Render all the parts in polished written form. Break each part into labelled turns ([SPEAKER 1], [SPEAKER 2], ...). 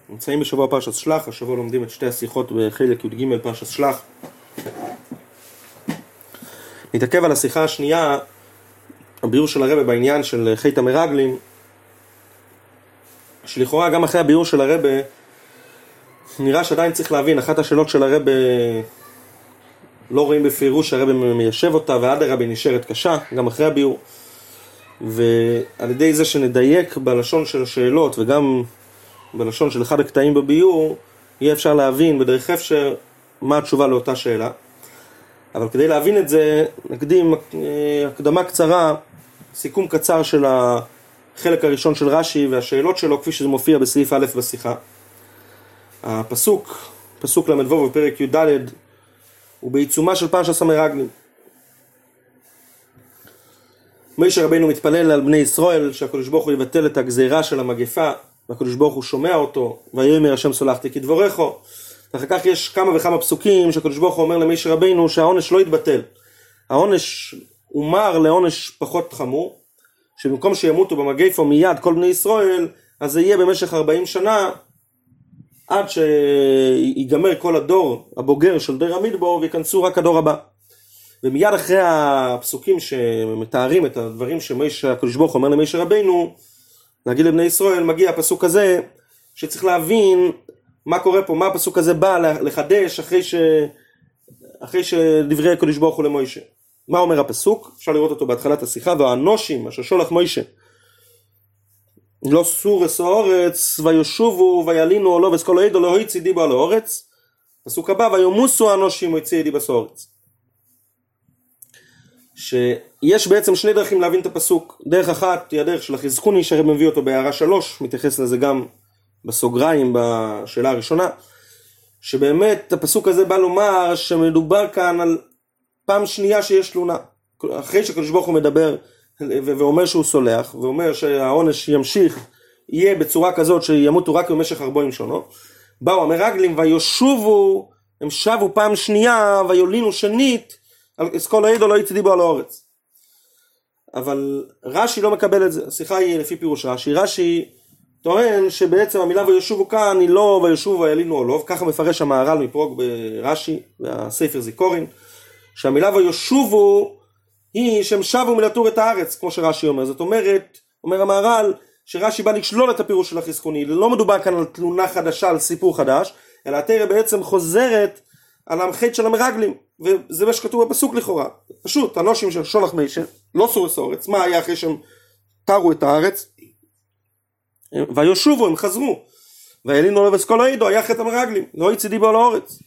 [SPEAKER 1] נמצאים בשבוע פרשת שלח, השבוע לומדים את שתי השיחות בחלק י"ג פרשת שלח. נתעכב על השיחה השנייה, הביאור של הרב בעניין של חטא המרגלים, שלכאורה גם אחרי הביאור של הרב נראה שעדיין צריך להבין, אחת השאלות של הרב לא רואים בפירוש שהרב מיישב אותה, ועד הרב נשארת קשה, גם אחרי הביאור. ועל ידי זה שנדייק בלשון של השאלות וגם בלשון של אחד הקטעים בביאור, יהיה אפשר להבין בדרך אפשר מה התשובה לאותה שאלה. אבל כדי להבין את זה, נקדים הקדמה קצרה, סיכום קצר של החלק הראשון של רש"י והשאלות שלו, כפי שזה מופיע בסעיף א' בשיחה. הפסוק, פסוק ל"ו בפרק י"ד, הוא בעיצומה של פרשת המרגלים. משה רבינו מתפלל על בני ישראל שהקדוש ברוך הוא יבטל את הגזירה של המגפה, והקדוש ברוך הוא שומע אותו, ויאמר השם סולחתי כדבריך. ואחר כך יש כמה וכמה פסוקים שהקדוש ברוך הוא אומר למשה רבינו שהעונש לא יתבטל. העונש אומר לעונש פחות חמור, שבמקום שימותו במגפה מיד כל בני ישראל, אז זה יהיה במשך 40 שנה, עד שיגמר כל הדור הבוגר של דור המדבר, ויכנסו רק הדור הבא. ומיד אחרי הפסוקים שמתארים את הדברים שהקדוש ברוך הוא אומר למשה רבינו להגיד לבני ישראל, מגיע הפסוק הזה שצריך להבין מה קורה פה, מה הפסוק הזה בא לחדש אחרי שדברי הקדוש ברוך הוא למשה. מה אומר הפסוק? אפשר לראות אותו בהתחלת השיחה. והאנושים אשר שולח משה לא סורס האורץ וישובו וילינו עולו וסקולו עדו לא הוציא דיבו על האורץ. פסוק הבא, ויומוסו האנושים ויציא דיבו בסאורץ. שיש בעצם שני דרכים להבין את הפסוק. דרך אחת היא הדרך של החזקוני שהרב מביא אותו בהערה 3, מתייחס לזה גם בסוגריים בשאלה הראשונה, שבאמת הפסוק הזה בא לומר שמדובר כאן על פעם שנייה שיש תלונה. אחרי שהקדוש ברוך הוא מדבר ואומר שהוא סולח, ואומר שהעונש ימשיך, יהיה בצורה כזאת שימותו רק במשך 40 שנה, באו המרגלים וישובו, הם שבו פעם שנייה ויולינו שנית, אז כל העדו לא יצא דיבו על האורץ. אבל רש"י לא מקבל את זה. השיחה היא לפי פירוש רש"י. רש"י טוען שבעצם המילה וישובו כאן היא לא וישובו וילינו עולו, ככה מפרש המהר"ל מפרוג ברש"י והספר זיכורין, שהמילה וישובו היא שהם שבו מלטור את הארץ, כמו שרש"י אומר. זאת אומרת, אומר המהר"ל, שרש"י בא לשלול את הפירוש של החזקוני. לא מדובר כאן על תלונה חדשה, על סיפור חדש, אלא התורה בעצם חוזרת על החטא של המרגלים, וזה מה שכתוב בפסוק לכאורה. פשוט, האנושים של שולח משה לא סורס האורץ. מה היה אחרי שהם תרו את הארץ? וישובו, הם חזרו. וילינו עולו וסקולו עדו, היה חטא המרגלים, לא יצא דיבו על האורץ.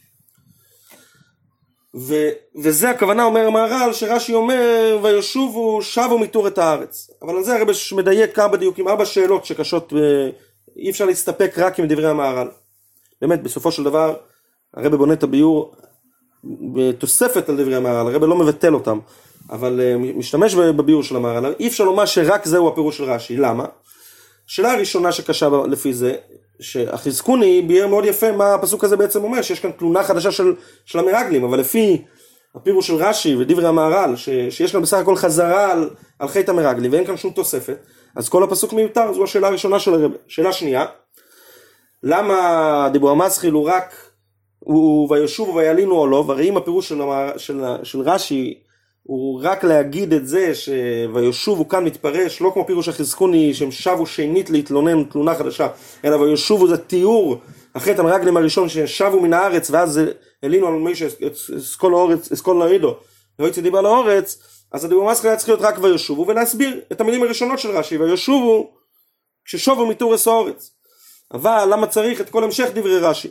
[SPEAKER 1] וזה הכוונה, אומר המהר"ל, שרש"י אומר וישובו, שבו מתור את הארץ. אבל על זה הרב מדייק כמה דיוקים, 4 שאלות שקשות, אי אפשר להסתפק רק עם דברי המהר"ל. באמת, בסופו של דבר הרב בונה את הביור בתוספת על דברי המהר"ל, הרב לא מבטל אותם, אבל משתמש בביור של המהר"ל. אי אפשר לומר שרק זהו הפירוש של רש"י. למה? השאלה הראשונה שקשה לפי זה, שהחזקוני ביאר מאוד יפה מה הפסוק הזה בעצם אומר, שיש כאן תלונה חדשה של המרגלים, אבל לפי הפירוש של רש"י ודברי המהר"ל, שיש כאן בסך הכל חזרה על חטא המרגלים, ואין כאן שום תוספת, אז כל הפסוק מיותר. זו השאלה הראשונה של הרב. שאלה שנייה, למה דיבור המסחיל הוא רק וישובו וילינו עולו? והרי אם הפירוש של רש"י הוא רק להגיד את זה שוישובו כאן מתפרש לא כמו פירוש החזקוני שהם שבו שנית להתלונן תלונה חדשה, אלא וישובו זה תיאור החטא המרגלים הראשון ששבו מן הארץ ואז הלינו על משה אסכול העדו לא יצא דיבו על האורץ. אז הדיבור המסחיל היה צריך להיות רק וישובו ולהסביר את המילים הראשונות של רש"י, וישובו כששובו מתורס האורץ. אבל למה צריך את כל המשך דברי רש"י?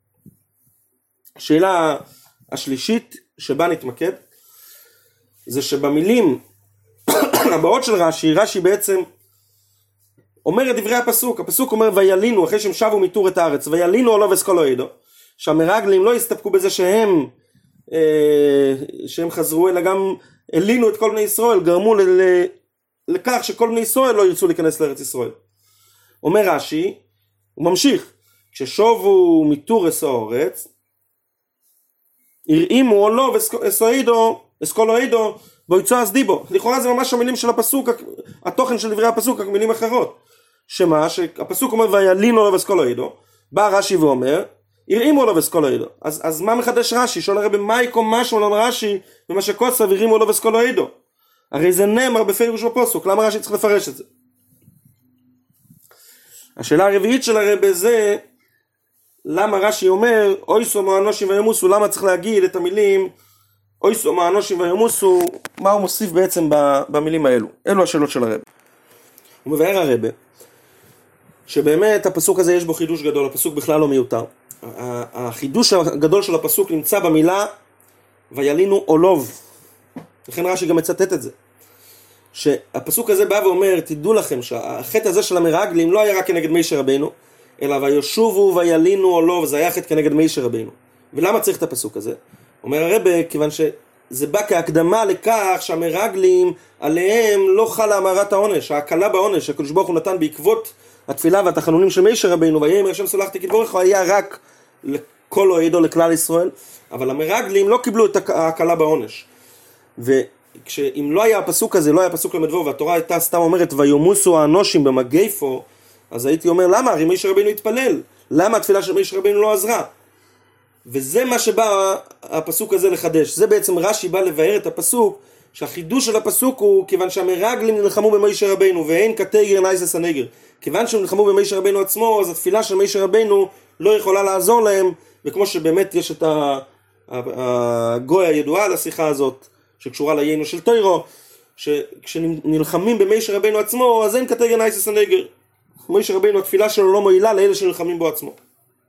[SPEAKER 1] השאלה השלישית שבה נתמקד זה שבמילים הבאות של רש"י, רש"י בעצם אומר את דברי הפסוק. הפסוק אומר וילינו, אחרי שהם שבו מתור את הארץ, וילינו עולו וסקולו עדו, שהמרגלים לא הסתפקו בזה שהם חזרו, אלא גם הלינו את כל בני ישראל, גרמו לכך שכל בני ישראל לא ירצו להיכנס לארץ ישראל. אומר רש"י, הוא ממשיך, כששובו מתורס האורץ הרעימו עולו אסכולו עדו ויצא אז דיבו. לכאורה זה ממש המילים של הפסוק, התוכן של דברי הפסוק, המילים אחרות. שמה? שהפסוק אומר וילינו עולו אסכולו עדו, בא רש"י ואומר, הרימו לו וסקולו עדו. אז מה מחדש רש"י? שואל הרב, מה יקום משהו על רש"י במה שקוצב הרימו לו וסקולו עדו? הרי זה נאמר בפירוש בפסוק, למה רש"י צריך לפרש את זה? השאלה הרביעית של הרב זה, למה רש"י אומר, אויסו מאנושים וימוסו, למה צריך להגיד את המילים, אויסו מאנושים וימוסו, מה הוא מוסיף בעצם במילים האלו? אלו השאלות של הרב. הוא מבאר הרב, שבאמת הפסוק הזה יש בו חידוש גדול, הפסוק בכלל לא מיותר. החידוש הגדול של הפסוק נמצא במילה, וילינו עולוב. לכן רש"י גם מצטט את זה. שהפסוק הזה בא ואומר, תדעו לכם שהחטא הזה של המרגלים לא היה רק כנגד משה רבינו, אלא וישובו וילינו עולוב, זה היה חטא כנגד משה רבינו. ולמה צריך את הפסוק הזה? אומר הרב, כיוון שזה בא כהקדמה לכך שהמרגלים עליהם לא חלה המרת העונש, ההקלה בעונש, הקדוש ברוך הוא נתן בעקבות התפילה והתחנונים של משה רבינו, ויאמר השם סלחתי כדברך, הוא היה רק לכל אוהדו לכלל ישראל, אבל המרגלים לא קיבלו את ההקלה בעונש. אם לא היה הפסוק הזה, לא היה פסוק למדבור, והתורה הייתה סתם אומרת, ויומוסו האנושים במגייפו, אז הייתי אומר, למה? הרי משה רבינו התפלל. למה התפילה של משה רבינו לא עזרה? וזה מה שבא הפסוק הזה לחדש. זה בעצם רש"י בא לבאר את הפסוק, שהחידוש של הפסוק הוא, כיוון שהמרגלים נלחמו במשה רבינו, ואין כתגר נייסס הנגר. כיוון שהם נלחמו במשה רבינו עצמו, אז התפילה של משה רבינו לא יכולה לעזור להם, וכמו שבאמת יש את הגוי הידועה לשיחה הזאת, שקשורה לעיינו של תוירו, שכשנלחמים במשה רבינו עצמו, אז אין כתגר נייסס הנגר. משה רבינו, התפילה שלו לא מועילה לאלה שנלחמים בו עצמו.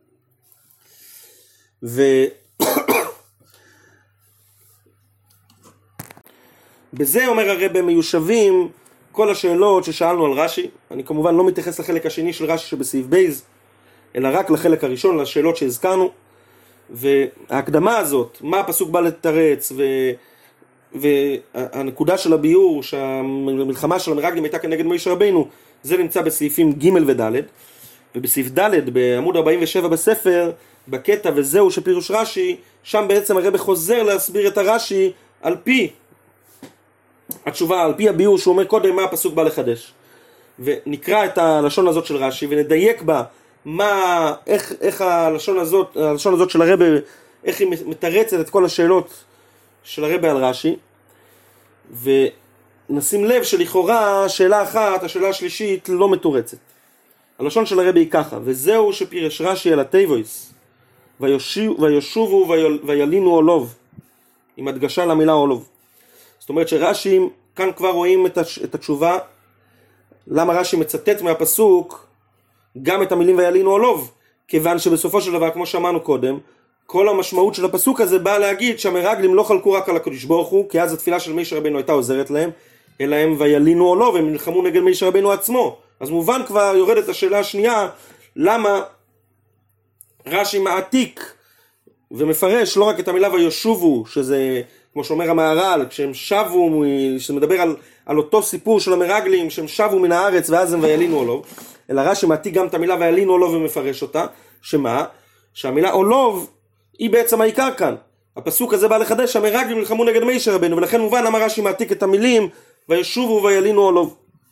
[SPEAKER 1] בזה אומר הרב מיושבים כל השאלות ששאלנו על רש"י. אני כמובן לא מתייחס לחלק השני של רש"י שבסעיף בייז, אלא רק לחלק הראשון, לשאלות שהזכרנו. וההקדמה הזאת, מה הפסוק בא לתרץ, והנקודה של הביור שהמלחמה של המרגלים הייתה כנגד משה רבינו, זה נמצא בסעיפים ג' וד', ובסעיף ד' בעמוד 47 בספר, בקטע וזהו שפירוש רש"י, שם בעצם הרב חוזר להסביר את הרש"י על פי התשובה, על פי הביור שהוא אומר קודם מה הפסוק בא לחדש. ונקרא את הלשון הזאת של רש"י ונדייק בה איך הלשון הזאת של הרב, איך היא מתרצת את כל השאלות של הרב על רש"י, ונשים לב שלכאורה שאלה אחת, השאלה השלישית לא מתורצת. הלשון של הרב היא ככה, וזהו שפירש רש"י על התיבויס, וישובו וילינו עולוב, עם הדגשה למילה עולוב. זאת אומרת שרש"י, כאן כבר רואים את התשובה, למה רש"י מצטט מהפסוק גם את המילים וילינו עולוב, כיוון שבסופו של דבר, כמו שאמרנו קודם, כל המשמעות של הפסוק הזה באה להגיד שהמרגלים לא חלקו רק על הקדוש ברוך הוא, כי אז התפילה של משה רבינו הייתה עוזרת להם, אלא הם וילינו עולוב, הם נלחמו נגד משה רבינו עצמו. אז מובן כבר יורדת השאלה השנייה, למה רש"י מעתיק ומפרש לא רק את המילה וישובו, שזה כמו שאומר המהר"ל, כשהם שבו, שמדבר על אותו סיפור של המרגלים, שהם שבו מן הארץ ואז הם וילינו עולוב, אלא רש"י מעתיק גם את המילה וילינו עולוב ומפרש אותה, שמה? שהמילה עולוב היא בעצם העיקר כאן. הפסוק הזה בא לחדש שהמרגלים נלחמו נגד משה רבינו, ולכן מובן למה רש"י מעתיק את המילים וישובו וילינו עולוב.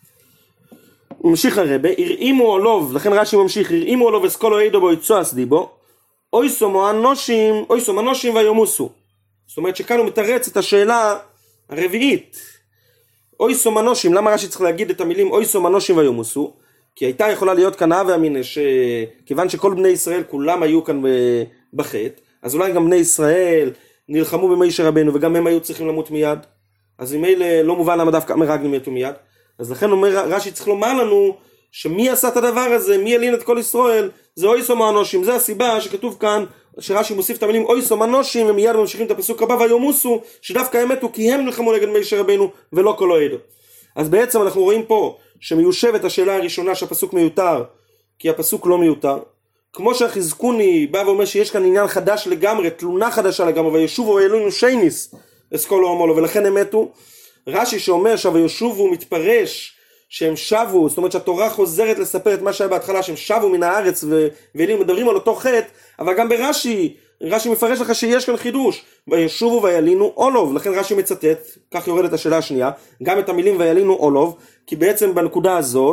[SPEAKER 1] הוא ממשיך הרבה, הרעימו עולוב, לכן רש"י ממשיך, הרעימו עולוב אסכולו עדו בו יצועס דיבו, אויסו מנושים ויומוסו. זאת אומרת שכאן הוא מתרץ את השאלה הרביעית. אויסו מנושים, למה רש"י צריך להגיד את המילים אויסו מנושים ויומוסו? כי הייתה יכולה להיות כאן הווה אמינא, שכיוון שכל בני ישראל כולם היו כאן בחטא, אז אולי גם בני ישראל נלחמו במשה רבינו וגם הם היו צריכים למות מיד. אז אם אלה לא מובן למה דווקא המרגלים יתו מיד. אז לכן אומר רש"י צריך לומר לנו שמי עשה את הדבר הזה, מי ילין את כל ישראל, זה אויסו מאנושים. זה הסיבה שכתוב כאן שרש"י מוסיף את המילים אויסו מאנושים, ומיד ממשיכים את הפסוק הבא ויומוסו, שדווקא הם מתו כי הם נלחמו נגד משה רבינו ולא כל אוהדו. אז בעצם אנחנו רואים פה שמיושבת השאלה הראשונה שהפסוק מיותר, כי הפסוק לא מיותר. כמו שהחזקוני בא ואומר שיש כאן עניין חדש לגמרי, תלונה חדשה לגמרי, וישובו וילינו שייניס אסכולו אומולו, ולכן הם מתו. רש"י שאומר שהוישובו מתפרש שהם שבו, זאת אומרת שהתורה חוזרת לספר את מה שהיה בהתחלה, שהם שבו מן הארץ ואלינו מדברים על אותו חטא, אבל גם ברש"י, רש"י מפרש לך שיש כאן חידוש, וישובו וילינו עולוב, לכן רש"י מצטט, כך יורדת השאלה השנייה, גם את המילים וילינו עולוב, כי בעצם בנקודה הזאת,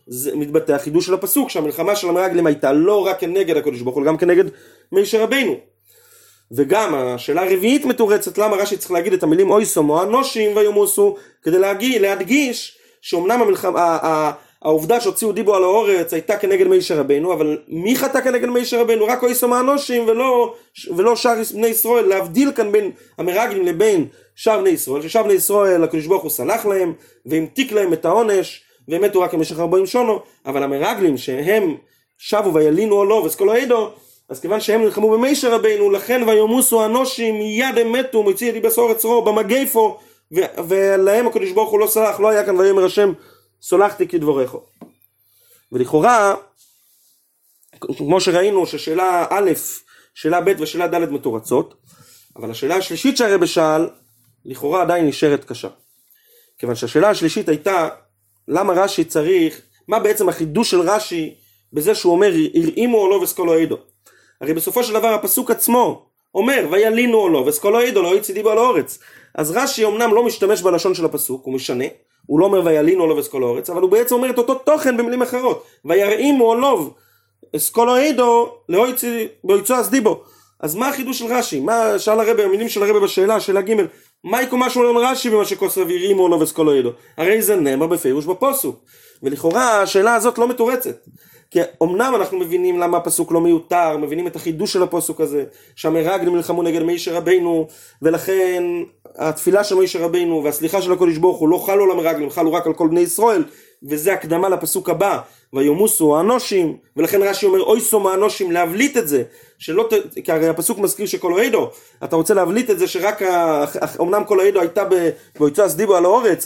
[SPEAKER 1] זה מתבטא החידוש של הפסוק, שהמלחמה של המרגלים הייתה לא רק כנגד הקדוש ברוך הוא, גם כנגד משה רבינו. וגם השאלה הרביעית מתורצת, למה רש"י צריך להגיד את המילים אויסום או אנושים ויומוסו, כדי להדגיש שאומנם העובדה שהוציאו דיבו על האורץ הייתה כנגד משה רבינו, אבל מי חטא כנגד משה רבינו? רק אויסום האנושים ולא שאר בני ישראל, להבדיל כאן בין המרגלים לבין שאר בני ישראל, ששאר בני ישראל הקדוש ברוך הוא סלח להם והמתיק להם את העונש והם מתו רק במשך 40 שנה, אבל המרגלים שהם שבו וילינו עולו וסקולו עדו, אז כיוון שהם נלחמו במשה רבינו, לכן ויומוסו אנושים מיד הם מתו, מוציא את דיבס אורץ רו במגפו, ולהם הקדוש ברוך הוא לא סלח, לא היה כאן ויאמר השם סולחתי כדבריך. ולכאורה, כמו שראינו ששאלה א', שאלה ב' ושאלה ד' מתורצות, אבל השאלה השלישית שהרבא שאל, לכאורה עדיין נשארת קשה. כיוון שהשאלה השלישית הייתה, למה רש"י צריך, מה בעצם החידוש של רש"י, בזה שהוא אומר, הרעימו עולו וסקולו עדו. הרי בסופו של דבר הפסוק עצמו אומר, וילינו עולו וסקולו עדו, לא יצא דיבו על האורץ. אז רש"י אמנם לא משתמש בלשון של הפסוק, הוא משנה, הוא לא אומר וילינו עולו וסקולו האורץ, אבל הוא בעצם אומר את אותו תוכן במילים אחרות. וירעימו עולו וסקולו עדו, לא יצא דיבו. אז מה החידוש של רש"י? מה שאל הרבא, המילים של הרבא בשאלה, שאלה ג' מה יקום משהו על רש"י במה שכוסף ירימו עולו וסקולו עדו? הרי זה נאמר בפירוש בפסוק. ולכאורה השאלה הזאת לא מתורצת. כי אמנם אנחנו מבינים למה הפסוק לא מיותר, מבינים את החידוש של הפסוק הזה, שהמרגלים נלחמו נגד משה רבינו, ולכן התפילה של משה רבינו והסליחה של הקדוש ברוך הוא לא חלו על המרגלים, חלו רק על כל בני ישראל, וזה הקדמה לפסוק הבא, ויומוסו האנושים, ולכן רש"י אומר אויסום האנושים, להבליט את זה, כי הרי הפסוק מזכיר שכל העדו, אתה רוצה להבליט את זה שרק, אמנם כל העדו הייתה ויצא דיבו על האורץ,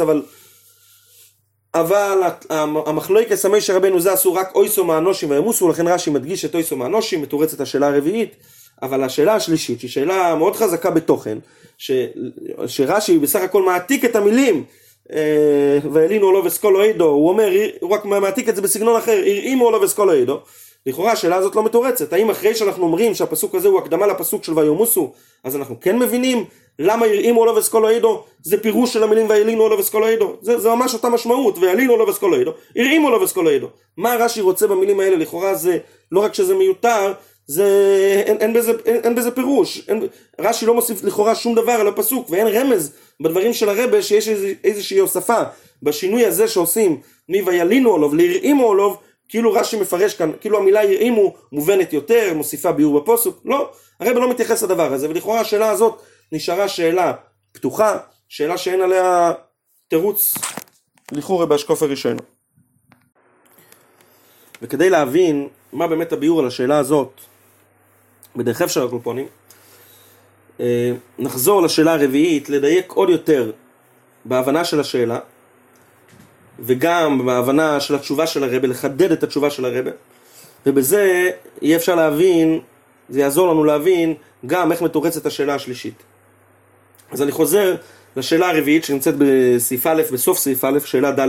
[SPEAKER 1] אבל המחלוקת משה רבינו זה עשו רק אויסום האנושים ויומוסו, לכן רש"י מדגיש את אויסום האנושים, מתורצת השאלה הרביעית. אבל השאלה השלישית היא שאלה מאוד חזקה בתוכן, שרש"י בסך הכל מעתיק את המילים וילינו עולו וסקולו עדו, הוא אומר, הוא רק מעתיק את זה בסגנון אחר, הרעימו עולו וסקולו עדו. לכאורה השאלה הזאת לא מתורצת, האם אחרי שאנחנו אומרים שהפסוק הזה הוא הקדמה לפסוק של ויומוסו, אז אנחנו כן מבינים למה הרעימו עולו וסקולו עדו, זה פירוש של המילים וילינו עולו וסקולו עדו, זה ממש אותה משמעות, וילינו עולו וסקולו עדו, הרעימו עולו וסקולו עדו. מה רש"י רוצה במילים האלה? לכאורה זה לא רק שזה מיותר, אין בזה פירוש, רש"י לא מוסיף לכאורה שום דבר על הפסוק, ואין רמז בדברים של הרבא שיש איזושהי הוספה בשינוי הזה שעושים מוילינו עולו להרעימו עולו, כאילו רש"י מפרש כאן, כאילו המילה הרעימו מובנת יותר, מוסיפה ביור בפסוק. לא, הרבא לא מתייחס לדבר הזה, ולכאורה השאלה הזאת נשארה שאלה פתוחה, שאלה שאין עליה תירוץ לכאורה בהשקוף הראשון. וכדי להבין מה באמת הביור על השאלה הזאת בדרך אפשר הקלופונים, נחזור לשאלה הרביעית, לדייק עוד יותר בהבנה של השאלה וגם בהבנה של התשובה של הרבא, לחדד את התשובה של הרבא, ובזה יהיה אפשר להבין, זה יעזור לנו להבין גם איך מתורצת השאלה השלישית. אז אני חוזר לשאלה הרביעית שנמצאת בסעיף א', בסוף סעיף א', שאלה ד',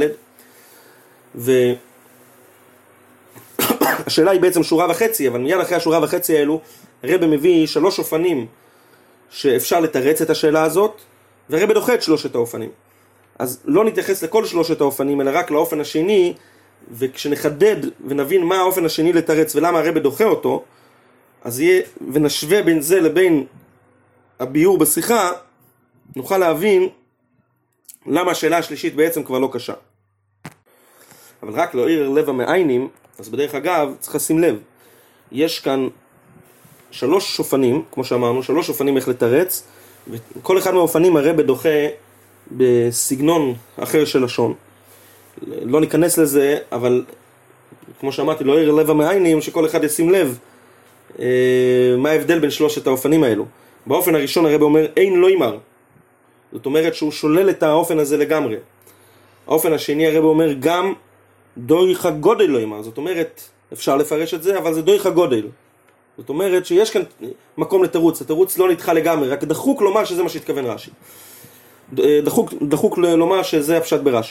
[SPEAKER 1] והשאלה היא בעצם שורה וחצי, אבל מיד אחרי השורה וחצי האלו הרבא מביא 3 אופנים שאפשר לתרץ את השאלה הזאת, והרבא דוחה את 3 האופנים. אז לא נתייחס לכל 3 האופנים, אלא רק לאופן השני, וכשנחדד ונבין מה האופן השני לתרץ ולמה הרבא דוחה אותו, אז יהיה, ונשווה בין זה לבין הביור בשיחה, נוכל להבין למה השאלה השלישית בעצם כבר לא קשה. אבל רק להאיר לב המעיינים, אז בדרך אגב צריך לשים לב, יש כאן 3 אופנים, כמו שאמרנו, 3 אופנים איך לתרץ, וכל אחד מהאופנים הרבא דוחה בסגנון אחר של לשון. לא ניכנס לזה, אבל כמו שאמרתי, לא יראה לב המעיינים, שכל אחד ישים לב מה ההבדל בין 3 האופנים האלו. באופן הראשון הרבא אומר אין לא ימר, זאת אומרת שהוא שולל את האופן הזה לגמרי. האופן השני הרבא אומר גם דויך הגודל לא ימר, זאת אומרת אפשר לפרש את זה, אבל זה דויך הגודל, זאת אומרת שיש כאן מקום לתירוץ, התירוץ לא נדחה לגמרי, רק דחוק לומר שזה מה שהתכוון רש"י, דחוק לומר שזה הפשט ברש"י.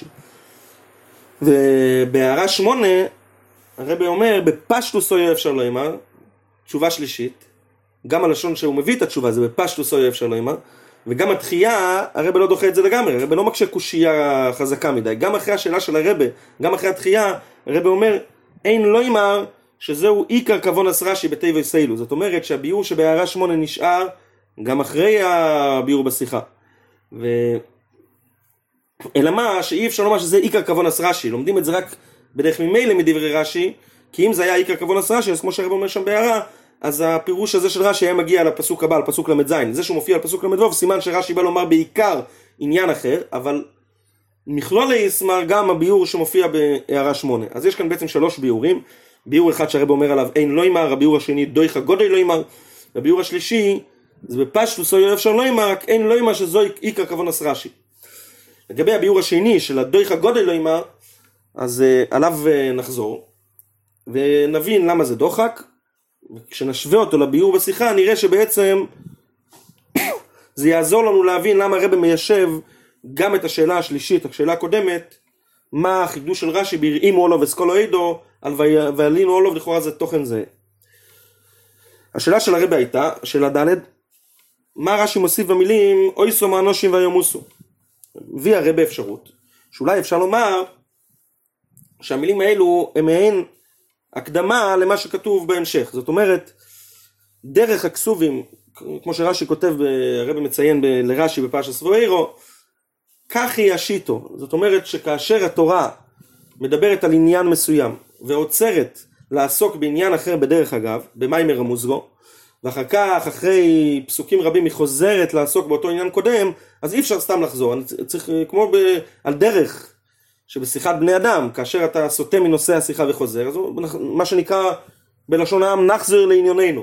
[SPEAKER 1] ובהערה 8 הרבא אומר בפשטוס אוי אפשר לא יאמר, תשובה שלישית, גם הלשון שהוא מביא את התשובה זה בפשטוס אוי אפשר לא יאמר, וגם התחייה, הרב לא דוחה את זה לגמרי, הרב לא מקשה קושייה חזקה מדי. גם אחרי השאלה של הרב, גם אחרי התחייה, הרב אומר, אין לא אמר שזהו עיקר כוונס רש"י בתיבי סיילו. זאת אומרת שהביור שבהערה 8 נשאר גם אחרי הביור בשיחה. אלא מה, שאי אפשר לומר שזה עיקר כוונס רש"י, לומדים את זה רק בדרך ממילא מדברי רש"י, כי אם זה היה עיקר כוונס רש"י, אז כמו שהרב אומר שם בהערה, אז הפירוש הזה של רש"י היה מגיע לפסוק הבא, לפסוק למ"ז. זה שהוא מופיע על פסוק למ"ו, סימן שרש"י בא לומר בעיקר עניין אחר, אבל מכלול יסמר גם הביור שמופיע בהערה 8. אז יש כאן בעצם 3 ביורים. ביור אחד שהרב אומר עליו אין לא ימר, הביור השני דויך הגודל לא ימר, והביור השלישי זה בפשטוס או אפשר לא ימר, רק אין לא ימר שזו עיקר כוונס רש"י. לגבי הביור השני של הדויך הגודל לא ימר, אז עליו נחזור ונבין למה זה דוחק. וכשנשווה אותו לביור בשיחה נראה שבעצם זה יעזור לנו להבין למה הרב מיישב גם את השאלה השלישית, השאלה הקודמת, מה החידוש של רש"י ביראים אולוב וסקולו עידו על ועלינו אולוב, לכאורה זה תוכן זה. השאלה של הרב הייתה, השאלה ד', מה רש"י מוסיף במילים אויסו מאנושים ויומוסו? הביא הרב אפשרות שאולי אפשר לומר שהמילים האלו הם מעין הקדמה למה שכתוב בהמשך. זאת אומרת, דרך הכסובים, כמו שרש"י כותב, הרב מציין לרש"י בפרשת ואירו, כך היא השיטו. זאת אומרת שכאשר התורה מדברת על עניין מסוים ועוצרת לעסוק בעניין אחר בדרך אגב, במיימר המוזגו, ואחר כך אחרי פסוקים רבים היא חוזרת לעסוק באותו עניין קודם, אז אי אפשר סתם לחזור. אני צריך כמו על דרך שבשיחת בני אדם, כאשר אתה סוטה מנושא השיחה וחוזר, אז מה שנקרא בלשון העם נחזר לענייננו.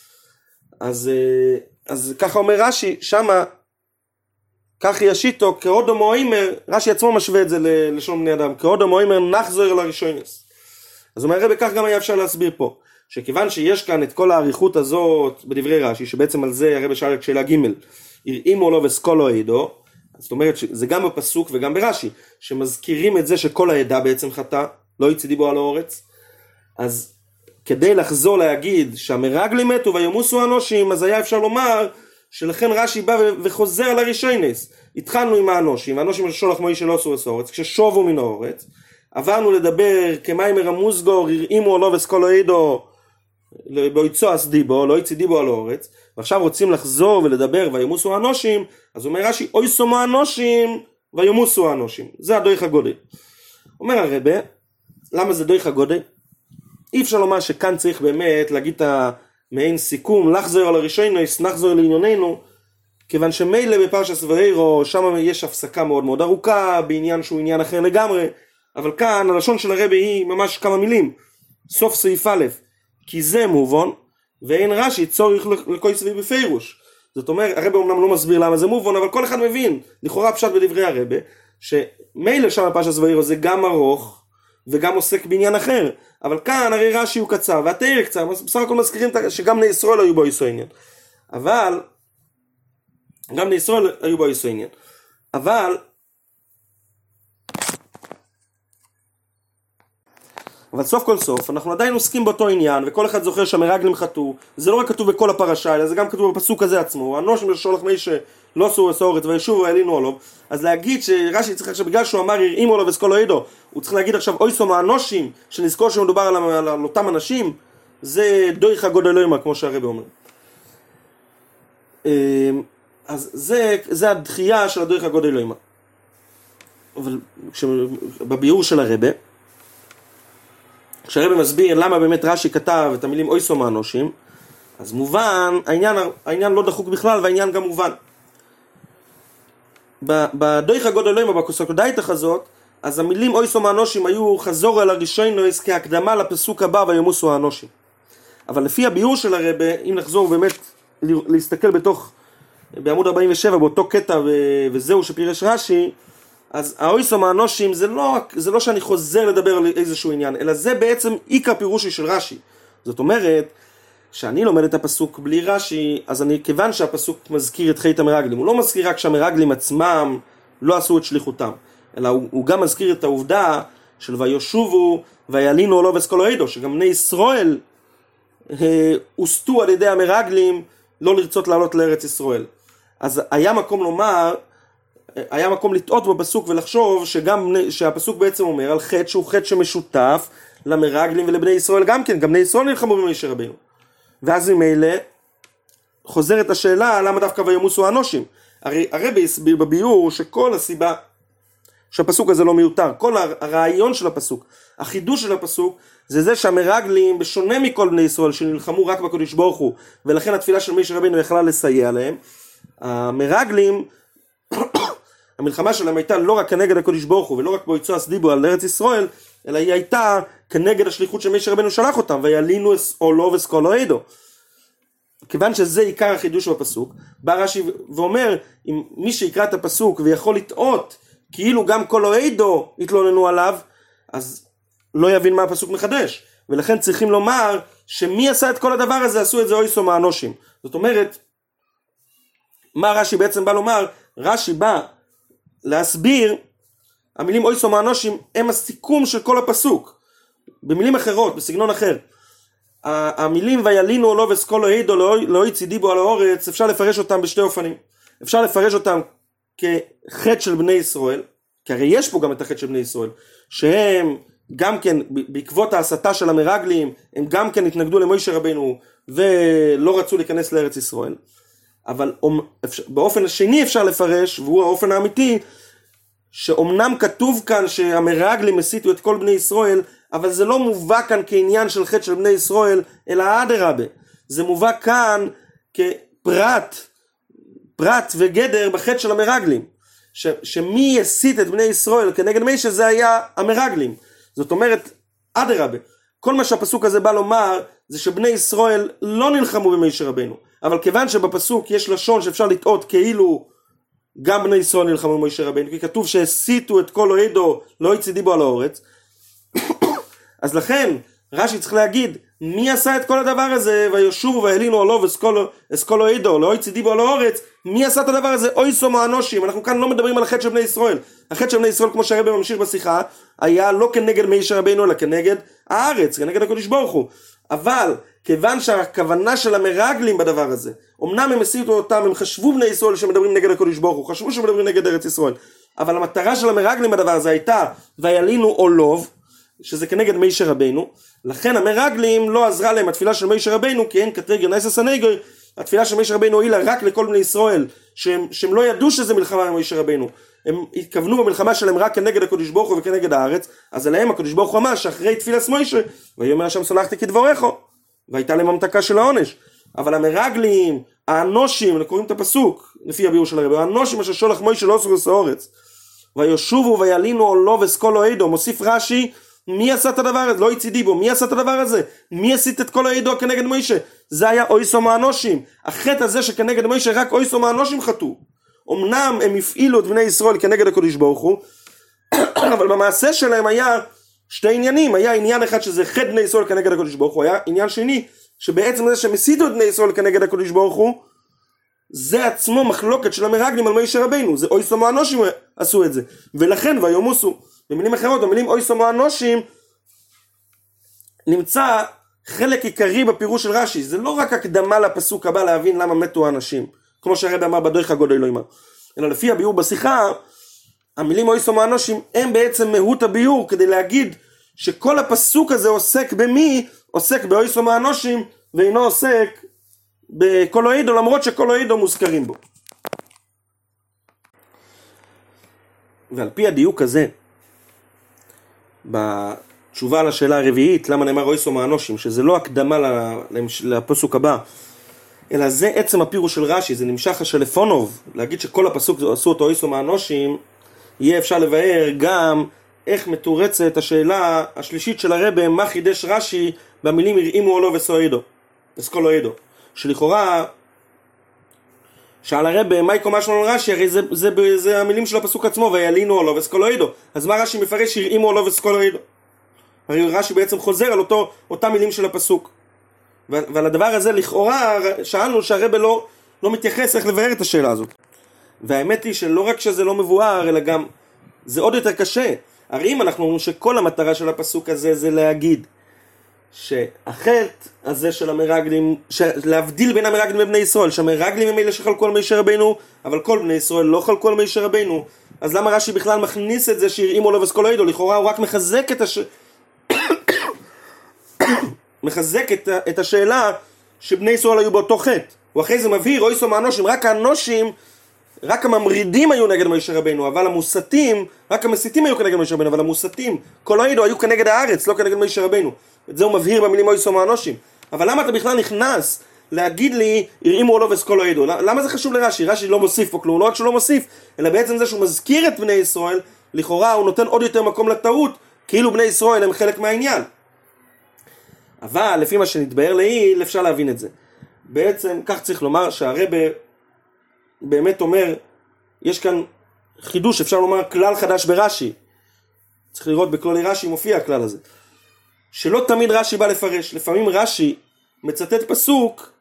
[SPEAKER 1] אז ככה אומר רש"י, שמה כך היא השיטו, כאודו מוימר, רש"י עצמו משווה את זה ללשון בני אדם, כאודו מוימר נחזר לראשונס. אז אומר הרב, כך גם היה אפשר להסביר פה, שכיוון שיש כאן את כל העריכות הזאת בדברי רש"י, שבעצם על זה הרב שאל את שאלה ג' יראים לו וסקולו עידו, זאת אומרת שזה גם בפסוק וגם ברש"י, שמזכירים את זה שכל העדה בעצם חטא, לא יצדי בו על האורץ. אז כדי לחזור להגיד שהמרגלים מתו וימוסו האנושים, אז היה אפשר לומר שלכן רש"י בא וחוזר על הראשונס. התחלנו עם האנושים, האנושים ששולח מוישה לא עשו אסורץ, כששובו מן האורץ, עברנו לדבר כמיימר המוזגו, יראים לו וסקולו עידו, בויצו אסדיבו, לא יצדיבו על האורץ, ועכשיו רוצים לחזור ולדבר וימוסו האנושים, אז אומר רש"י, אויסו האנושים וימוסו האנושים. זה הדויך הגודל. אומר הרב, למה זה דויך הגודל? אי אפשר לומר שכאן צריך באמת להגיד את המעין סיכום, לחזור על הראשונס, נחזור לענייננו, כיוון שמילא בפרשת ואירו, שם יש הפסקה מאוד מאוד ארוכה, בעניין שהוא עניין אחר לגמרי, אבל כאן הלשון של הרב היא ממש כמה מילים, סוף סעיף א', כי זה מובן, ואין רש"י צורך לכל סביב בפירוש. זאת אומרת, הרב אומנם לא מסביר למה זה מובן, אבל כל אחד מבין, לכאורה פשט בדברי הרב, שמילא שם בפרשת ואירו זה גם ארוך, וגם עוסק בעניין אחר, אבל כאן הרי רש"י הוא קצר, והתאיר קצר, בסך הכל מזכירים שגם בני ישראל היו בו איסו עניין. אבל, גם בני ישראל היו בו איסו עניין. אבל סוף כל סוף, אנחנו עדיין עוסקים באותו עניין, וכל אחד זוכר שהמרגלים חטאו, זה לא רק כתוב בכל הפרשה, אלא זה גם כתוב בפסוק הזה עצמו, האנושים ששולח מוישה לא עשו אסורת וישובו ועלינו עליו, אז להגיד שרש"י צריך עכשיו, בגלל שהוא אמר יראים לו וסקולו עידו, הוא צריך להגיד עכשיו אויסו מהאנושים, שנזכור שמדובר על אותם אנשים, זה דויך הגודל לא יאמר, כמו שהרב אומר. אז זה הדחייה של הדויך הגודל לא יאמר. אבל בביאור של הרב, כשהרב מסביר למה באמת רש"י כתב את המילים אויסו מהאנושים, אז מובן, העניין לא דחוק בכלל, והעניין גם מובן. בדויך הגודל לא יאמר, בקוסקודאיתך הזאת, אז המילים אויסו מהאנושים היו חזור על הראשונס כהקדמה לפסוק הבא וימוסו האנושים. אבל לפי הביאור של הרב, אם נחזור באמת להסתכל בעמוד 47, באותו קטע, וזהו שפירש רש"י, אז האויסו מהאנושים זה לא שאני חוזר לדבר על איזשהו עניין, אלא זה בעצם עיקר פירושי של רש"י. זאת אומרת, שאני לומד את הפסוק בלי רש"י, אז כיוון שהפסוק מזכיר את חטא המרגלים, הוא לא מזכיר רק שהמרגלים עצמם לא עשו את שליחותם, אלא הוא גם מזכיר את העובדה של וישובו ויעלינו עולו וסקולו עידו, שגם בני ישראל הוסתו על ידי המרגלים לא לרצות לעלות לארץ ישראל. אז היה מקום לטעות בפסוק ולחשוב שהפסוק בעצם אומר על חטא שהוא חטא שמשותף למרגלים ולבני ישראל גם כן, גם בני ישראל נלחמו במשה רבינו. ואז ממילא חוזרת השאלה למה דווקא וימוסו האנושים. הרי הרבי הסביר בביאור שכל הסיבה שהפסוק הזה לא מיותר, כל הרעיון של הפסוק, החידוש של הפסוק זה שהמרגלים בשונה מכל בני ישראל שנלחמו רק בקדוש ברוך הוא ולכן התפילה של משה רבינו יכלה לסייע להם, המרגלים המלחמה שלהם הייתה לא רק כנגד הקדוש ברוך הוא ולא רק בויצוע סדיבו על ארץ ישראל, אלא היא הייתה כנגד השליחות שמשה רבינו שלח אותם, וילינו עולו וסקולו עדו. כיוון שזה עיקר החידוש בפסוק, בא רש"י ואומר, אם מי שיקרא את הפסוק ויכול לטעות כאילו גם קולו עדו התלוננו עליו, אז לא יבין מה הפסוק מחדש. ולכן צריכים לומר שמי עשה את כל הדבר הזה, עשו את זה אויסו מהאנושים. זאת אומרת, מה רש"י בעצם בא לומר? רש"י בא להסביר, המילים אויסו מהאנושים הם הסיכום של כל הפסוק. במילים אחרות, בסגנון אחר. המילים וילינו עולו וסקולו עדו לא יצידי בו על האורץ, אפשר לפרש אותם בשתי אופנים. אפשר לפרש אותם כחטא של בני ישראל, כי הרי יש פה גם את החטא של בני ישראל, שהם גם כן בעקבות ההסתה של המרגלים, הם גם כן התנגדו למשה רבינו ולא רצו להיכנס לארץ ישראל. אבל באופן השני אפשר לפרש, והוא האופן האמיתי, שאומנם כתוב כאן שהמרגלים הסיתו את כל בני ישראל, אבל זה לא מובא כאן כעניין של חטא של בני ישראל, אלא אדרבה. זה מובא כאן כפרט וגדר בחטא של המרגלים. שמי הסית את בני ישראל כנגד מי שזה היה המרגלים. זאת אומרת, אדרבה. כל מה שהפסוק הזה בא לומר, זה שבני ישראל לא נלחמו במשה רבינו. אבל כיוון שבפסוק יש לשון שאפשר לטעות כאילו גם בני ישראל נלחמו במשה רבינו, כי כתוב שהסיתו את כל אוהדו לא יצידי בו על האורץ, אז לכן רש"י צריך להגיד מי עשה את כל הדבר הזה, וישובו והלינו עולו וסקולו עדו לא יצידי בו על האורץ, מי עשה את הדבר הזה? אויסו מהאנושים. אנחנו כאן לא מדברים על החטא של בני ישראל. החטא של בני ישראל, כמו שהרבי ממשיך בשיחה, היה לא כנגד משה רבינו אלא כנגד הארץ, כנגד הקדוש ברוך הוא. אבל כיוון שהכוונה של המרגלים בדבר הזה, אמנם הם הסיתו אותם, הם חשבו בני ישראל שמדברים נגד הקדוש ברוך הוא, חשבו שמדברים נגד ארץ ישראל, אבל המטרה של המרגלים בדבר הזה הייתה וילינו עולוב, שזה כנגד משה רבינו. לכן המרגלים לא עזרה להם התפילה של משה רבינו, כי אין כתרגר נייסס הנגר, התפילה של משה רבינו הועילה רק לכל בני ישראל שהם לא ידעו שזה מלחמה עם משה רבינו, הם התכוונו במלחמה שלהם רק כנגד הקדוש ברוך הוא וכנגד הארץ. אז עליהם הקדוש ברוך הוא אמר שאחרי תפילת משה ויאמר השם סלחתי כדבריך, והייתה להם המתקה של העונש. אבל המרגלים, האנושים, קוראים את הפסוק לפי הביאור של הרבי, האנושים אשר שולח משה לא עשו הארץ וישובו וילינו עולו וסקולו עדו. מוסיף רש"י, מי עשה את הדבר הזה? לא יצידי בו. מי עשה את הדבר הזה? מי הסית את כל העדו כנגד משה? זה היה אויסו מהאנושים. החטא הזה שכנגד משה רק אויסו מהאנושים חטאו. אמנם הם הפעילו את בני ישראל כנגד הקדוש ברוך הוא, אבל במעשה שלהם היה שתי עניינים. היה עניין אחד שזה חטא בני ישראל כנגד הקדוש ברוך הוא, היה עניין שני שבעצם זה שהם הסיתו את בני ישראל כנגד הקדוש ברוך הוא, זה עצמו מחלוקת של המרגלים על משה רבינו. זה אויסו מהאנושים עשו את זה, ולכן וימוסו. במילים אחרות, במילים אויסו מהאנושים נמצא חלק עיקרי בפירוש של רש"י. זה לא רק הקדמה לפסוק הבא להבין למה מתו האנשים, כמו שהרבי אמר בדרך הגודל לא אמר, אלא לפי הביאור בשיחה, המילים אויסו מהאנושים הם בעצם מהות הביאור, כדי להגיד שכל הפסוק הזה עוסק במי? עוסק באויסו מהאנושים, ואינו עוסק בכל אוהדו, למרות שכל אוהדו מוזכרים בו. ועל פי הדיוק הזה, בתשובה על השאלה הרביעית, למה נאמר אויסו מהאנושים, שזה לא הקדמה לפסוק הבא, אלא זה עצם הפירוש של רש"י, זה נמשך השלפונוב, להגיד שכל הפסוק עשו אותו אויסו מהאנושים, יהיה אפשר לבאר גם איך מתורצת השאלה השלישית של הרבי, מה חידש רש"י במילים ירעימו עולו וסקולו עדו, שלכאורה שאל הרבי מה יקום משמעון רש"י, הרי זה המילים של הפסוק עצמו, וילינו עולו וסקולו עדו. אז מה רש"י מפרש ירעימו עולו וסקולו עדו? הרי רש"י בעצם חוזר על אותם מילים של הפסוק, ועל הדבר הזה לכאורה שאלנו שהרבי לא מתייחס איך לבאר את השאלה הזאת. והאמת היא שלא רק שזה לא מבואר, אלא גם זה עוד יותר קשה. הרי אם אנחנו אומרים שכל המטרה של הפסוק הזה זה להגיד שהחטא הזה של המרגלים, להבדיל בין המרגלים ובני ישראל, שהמרגלים הם אלה שחלקו על משה רבינו, אבל כל בני ישראל לא חלקו על משה רבינו, אז למה רש"י בכלל מכניס את זה שיראים לו וסקול העדו? לכאורה הוא רק מחזק את השאלה שבני ישראל היו באותו חטא. הוא אחרי זה מבהיר, אוי סום האנושים, רק האנושים, רק הממרידים היו נגד משה רבינו, אבל המוסתים, רק המסיתים היו כנגד משה רבינו, אבל המוסתים, כל העדו היו כנגד הארץ, לא כנגד משה רבינו. את זה הוא מבהיר במילים אוי סום האנושים. אבל למה אתה בכלל נכנס להגיד לי, יראים לו וסקול העדו? למה זה חשוב לרש"י? רש"י לא מוסיף פה כלום, לא רק שהוא לא מוסיף, אלא בעצם זה שהוא מזכיר את בני ישראל, לכאורה הוא נותן עוד יותר מקום לטעות, כאילו בני ישראל הם חלק מהעניין. אבל לפי מה שנתבהר לעיל, אפשר להבין את זה. בעצם כך צריך לומר שהרבא באמת אומר, יש כאן חידוש, אפשר לומר כלל חדש ברש"י. צריך לראות בכללי רש"י מופיע הכלל הזה. שלא תמיד רש"י בא לפרש, לפעמים רש"י מצטט פסוק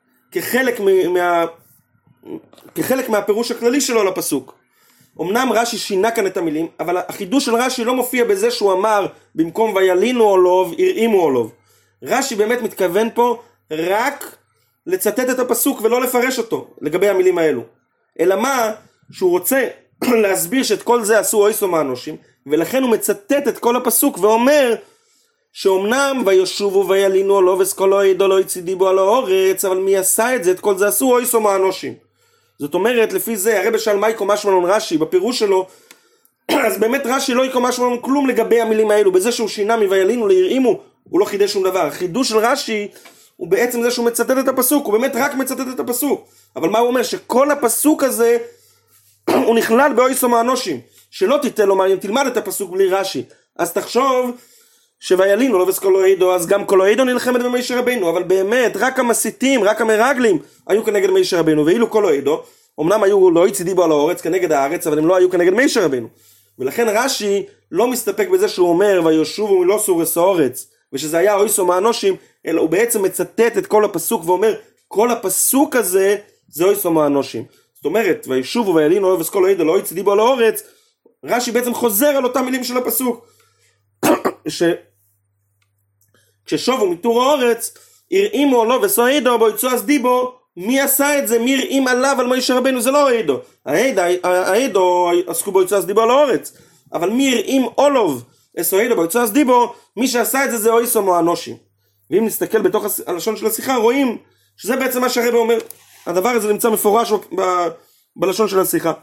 [SPEAKER 1] כחלק מהפירוש הכללי שלו לפסוק. אמנם רש"י שינה כאן את המילים, אבל החידוש של רש"י לא מופיע בזה שהוא אמר במקום וילינו עולוב, ירעימו עולוב. רש"י באמת מתכוון פה רק לצטט את הפסוק ולא לפרש אותו לגבי המילים האלו. אלא מה? שהוא רוצה להסביר שאת כל זה עשו אוי סום האנושים, ולכן הוא מצטט את כל הפסוק ואומר שאומנם וישובו וילינו עולוב וסקול העדו לא יצידי בו על האורץ, אבל מי עשה את זה? את כל זה עשו אוי סום האנושים. זאת אומרת, לפי זה הרב שאל מה יקום משמעון רש"י בפירוש שלו, אז באמת רש"י לא יקום משמעון כלום לגבי המילים האלו. בזה שהוא שינה מוילינו לירעימו, הוא לא חידש שום דבר. החידוש של רש"י הוא בעצם זה שהוא מצטט את הפסוק, הוא באמת רק מצטט את הפסוק. אבל מה הוא אומר? שכל הפסוק הזה הוא נכלל באוי סום האנושים. שלא תיתן לו אם תלמד את הפסוק בלי רש"י, אז תחשוב שוילינו לא וסקול העדו, אז גם כל העדו נלחמת במשה רבינו, אבל באמת רק המסיתים, רק המרגלים היו כנגד משה רבינו, ואילו כל העדו אמנם היו לא יצידי בו על הארץ כנגד הארץ, אבל הם לא היו כנגד משה רבינו. ולכן רש"י לא מסתפק בזה שהוא אומר וישובו מלא סורס הארץ ושזה היה אוי סום האנושים, אלא הוא בעצם מצטט את כל הפסוק ואומר כל הפסוק הזה זה אוי סום האנושים. זאת אומרת וישובו וילינו לא וסקול העדו לא יצידי בו על הארץ, רש"י בעצם חוזר על אותם מילים של הפסוק. כששובו מתור הארץ ירעימו לו וסו העדו בו יצועס דיבו, מי עשה את זה? מי ירעים עליו על משה רבינו? זה לא העדו. העדו עסקו בו יצועס דיבו על הארץ, אבל מי ירעים עולוב אסו העדו בו יצועס דיבו, מי שעשה את זה זה אוי סום האנושים. ואם נסתכל בתוך הלשון של השיחה רואים שזה בעצם מה שהרבא אומר. הדבר הזה נמצא מפורש בלשון של השיחה,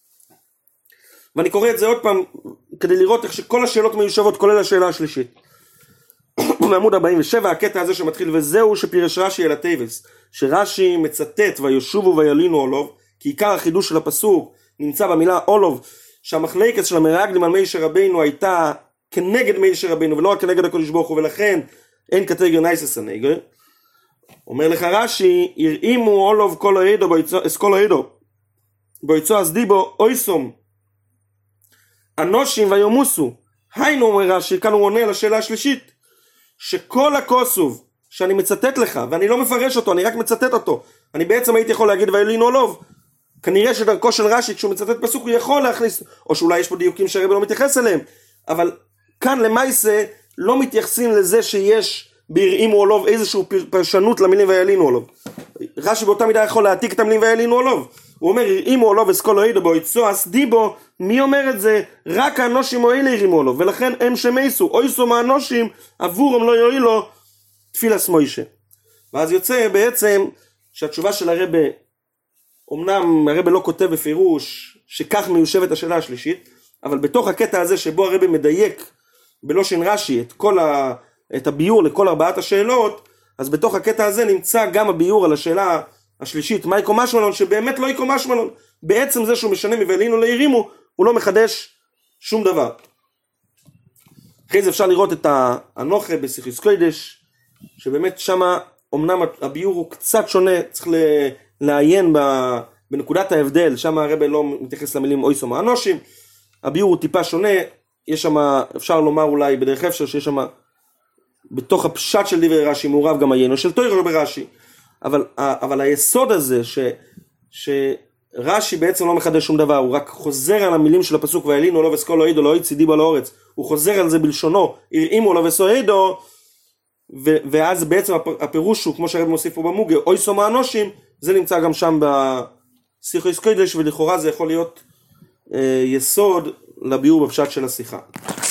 [SPEAKER 1] ואני קורא את זה עוד פעם כדי לראות איך שכל השאלות מיושבות כולל השאלה השלישית. מעמוד 47 הקטע הזה שמתחיל וזהו שפירש רש"י אל הטייבס, שרש"י מצטט וישובו וילינו עולוב, כי עיקר החידוש של הפסוק נמצא במילה עולוב, שהמחלקת של המרגלים על משה רבינו הייתה כנגד משה רבינו ולא רק כנגד הקדוש ברוך הוא, ולכן אין קטגר נייסס הנגר. אומר לך רש"י ירעימו עולוב כל העדו אסקול העדו בו יצועס דיבו אוי סום אנושים ויומוסו. היינו אומר רש"י, כאן הוא עונה לשאלה השלישית, שכל הכוסוב שאני מצטט לך ואני לא מפרש אותו, אני רק מצטט אותו, אני בעצם הייתי יכול להגיד וילינו עולוב. כנראה שדרכו של רש"י כשהוא מצטט פסוק הוא יכול להכניס, או שאולי יש פה דיוקים שהרבא לא מתייחס אליהם, אבל כאן למעשה לא מתייחסים לזה שיש בירעימו עולוב איזושהי פרשנות למילים וילינו עולוב. רש"י באותה מידה יכול להעתיק את המילים וילינו עולוב. הוא אומר ירעימו עולוב וסקול העדו בו יצועס דיבו, מי אומר את זה? רק האנושים האלה ירעימו עולוב, ולכן הם שמייסו אוי סום האנושים עבורם לא יועילו תפילת מוישה. ואז יוצא בעצם שהתשובה של הרבא, אמנם הרבא לא כותב בפירוש שכך מיושבת השאלה השלישית, אבל בתוך הקטע הזה שבו הרבא מדייק בלושן רש"י את הביור לכל ארבעת השאלות, אז בתוך הקטע הזה נמצא גם הביור על השאלה השלישית, מה יקום משמעון, שבאמת לא יקום משמעון. בעצם זה שהוא משנה מוילינו לירימו, הוא לא מחדש שום דבר. אחרי זה אפשר לראות את האנוכה בסיכוס קודש, שבאמת שמה אמנם הביור הוא קצת שונה, צריך לעיין בנקודת ההבדל, שמה הרבא לא מתייחס למילים אוי סום האנושים, הביור הוא טיפה שונה, יש שמה, אפשר לומר אולי בדרך אפשר שיש שמה, בתוך הפשט של דברי רש"י מעורב גם העיינו של תוירו ברש"י, אבל היסוד הזה שרש"י בעצם לא מחדש שום דבר, הוא רק חוזר על המילים של הפסוק וילינו לו וסקול העדו לא יצידי בו על הארץ, הוא חוזר על זה בלשונו ירעימו לו וסקול העדו, ואז בעצם הפירוש הוא, כמו שהרב מוסיף פה במוגה, אוי סומה אנושים, זה נמצא גם שם בשיחוס קודש, ולכאורה זה יכול להיות יסוד לביאור בפשט של השיחה.